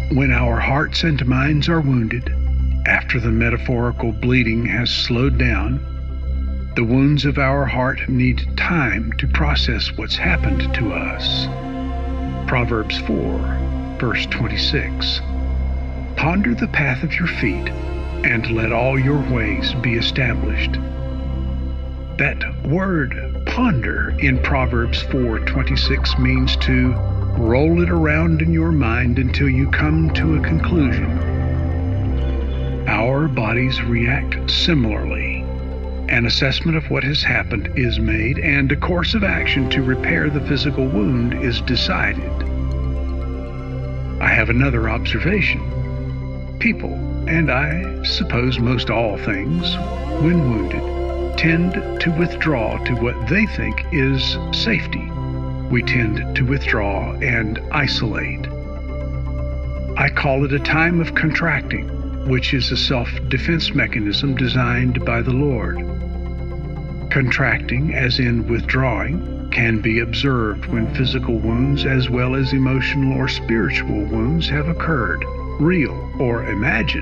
When our hearts and minds are wounded, after the metaphorical bleeding has slowed down, the wounds of our heart need time to process what's happened to us. Proverbs 4, verse 26. Ponder the path of your feet, and let all your ways be established. That word ponder in Proverbs 4:26 means to roll it around in your mind until you come to a conclusion. Our bodies react similarly. An assessment of what has happened is made, and a course of action to repair the physical wound is decided. I have another observation. People, and I suppose most all things, when wounded, tend to withdraw to what they think is safety. We tend to withdraw and isolate. I call it a time of contracting, which is a self-defense mechanism designed by the Lord. Contracting, as in withdrawing, can be observed when physical wounds as well as emotional or spiritual wounds have occurred, real or imagined.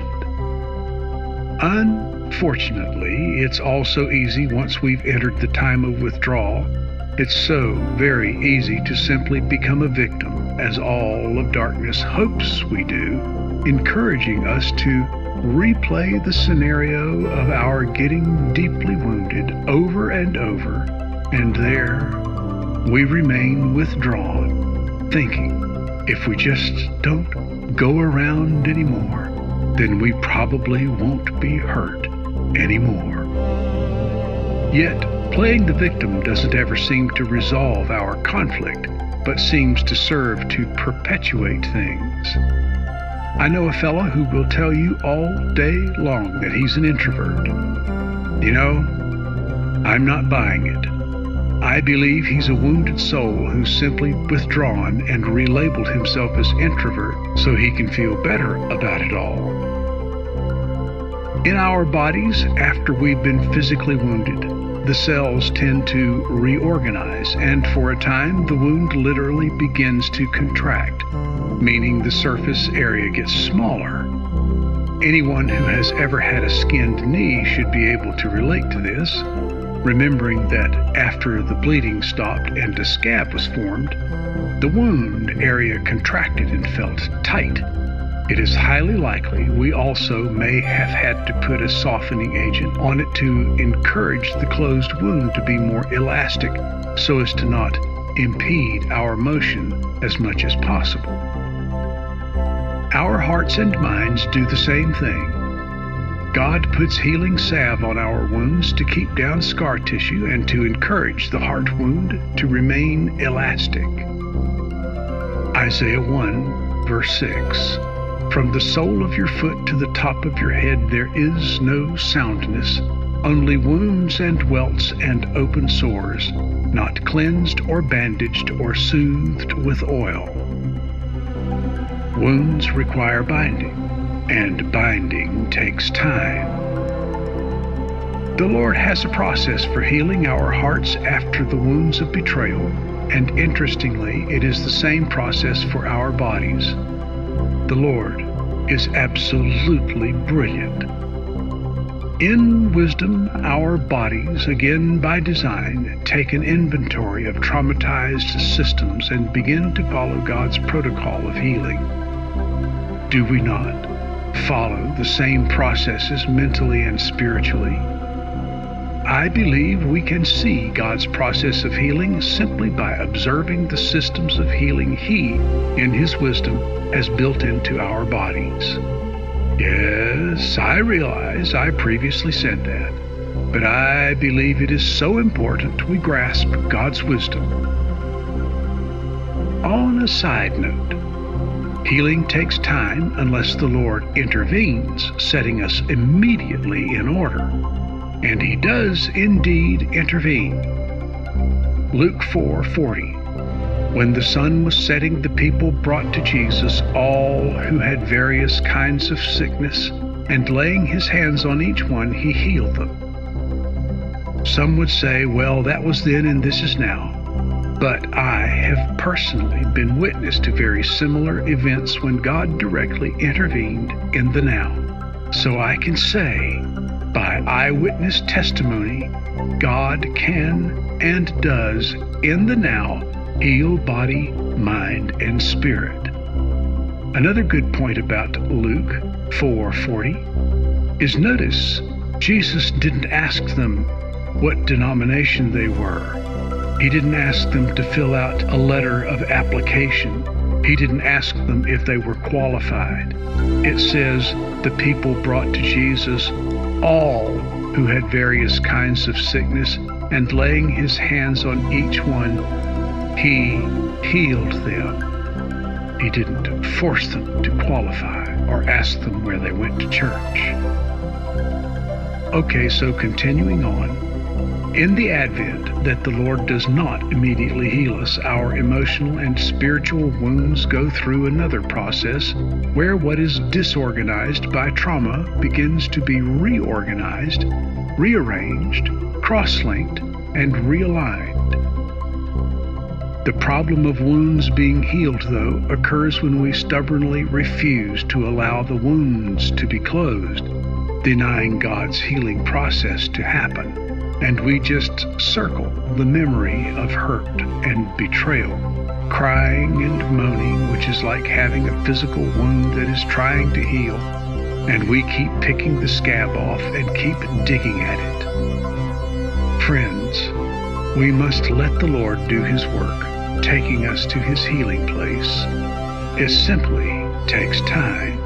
Unfortunately, it's also easy once we've entered the time of withdrawal. It's so very easy to simply become a victim, as all of darkness hopes we do, encouraging us to replay the scenario of our getting deeply wounded over and over, and there we remain withdrawn, thinking if we just don't go around anymore, then we probably won't be hurt anymore. Yet, playing the victim doesn't ever seem to resolve our conflict, but seems to serve to perpetuate things. I know a fellow who will tell you all day long that he's an introvert. You know, I'm not buying it. I believe he's a wounded soul who's simply withdrawn and relabeled himself as introvert so he can feel better about it all. In our bodies, after we've been physically wounded, the cells tend to reorganize, and for a time the wound literally begins to contract, meaning the surface area gets smaller. Anyone who has ever had a skinned knee should be able to relate to this, remembering that after the bleeding stopped and a scab was formed, the wound area contracted and felt tight. It is highly likely we also may have had to put a softening agent on it to encourage the closed wound to be more elastic so as to not impede our motion as much as possible. Our hearts and minds do the same thing. God puts healing salve on our wounds to keep down scar tissue and to encourage the heart wound to remain elastic. Isaiah 1, verse 6. From the sole of your foot to the top of your head there is no soundness, only wounds and welts and open sores, not cleansed or bandaged or soothed with oil. Wounds require binding, and binding takes time. The Lord has a process for healing our hearts after the wounds of betrayal, and interestingly, it is the same process for our bodies. The Lord is absolutely brilliant. In wisdom, our bodies, again by design, take an inventory of traumatized systems and begin to follow God's protocol of healing. Do we not follow the same processes mentally and spiritually? I believe we can see God's process of healing simply by observing the systems of healing He, in His wisdom, has built into our bodies. Yes, I realize I previously said that, but I believe it is so important we grasp God's wisdom. On a side note, healing takes time unless the Lord intervenes, setting us immediately in order. And He does indeed intervene. Luke 4:40. When the sun was setting, the people brought to Jesus all who had various kinds of sickness, and laying His hands on each one, He healed them. Some would say, well, that was then and this is now. But I have personally been witness to very similar events when God directly intervened in the now. So I can say, by eyewitness testimony, God can and does in the now heal body, mind, and spirit. Another good point about Luke 4:40 is notice Jesus didn't ask them what denomination they were. He didn't ask them to fill out a letter of application. He didn't ask them if they were qualified. It says the people brought to Jesus all who had various kinds of sickness, and laying his hands on each one, he healed them. He didn't force them to qualify or ask them where they went to church. Okay, so continuing on. In the advent that the Lord does not immediately heal us, our emotional and spiritual wounds go through another process where what is disorganized by trauma begins to be reorganized, rearranged, cross-linked, and realigned. The problem of wounds being healed, though, occurs when we stubbornly refuse to allow the wounds to be closed, denying God's healing process to happen. And we just circle the memory of hurt and betrayal, crying and moaning, which is like having a physical wound that is trying to heal, and we keep picking the scab off and keep digging at it. Friends, we must let the Lord do his work, taking us to his healing place. It simply takes time.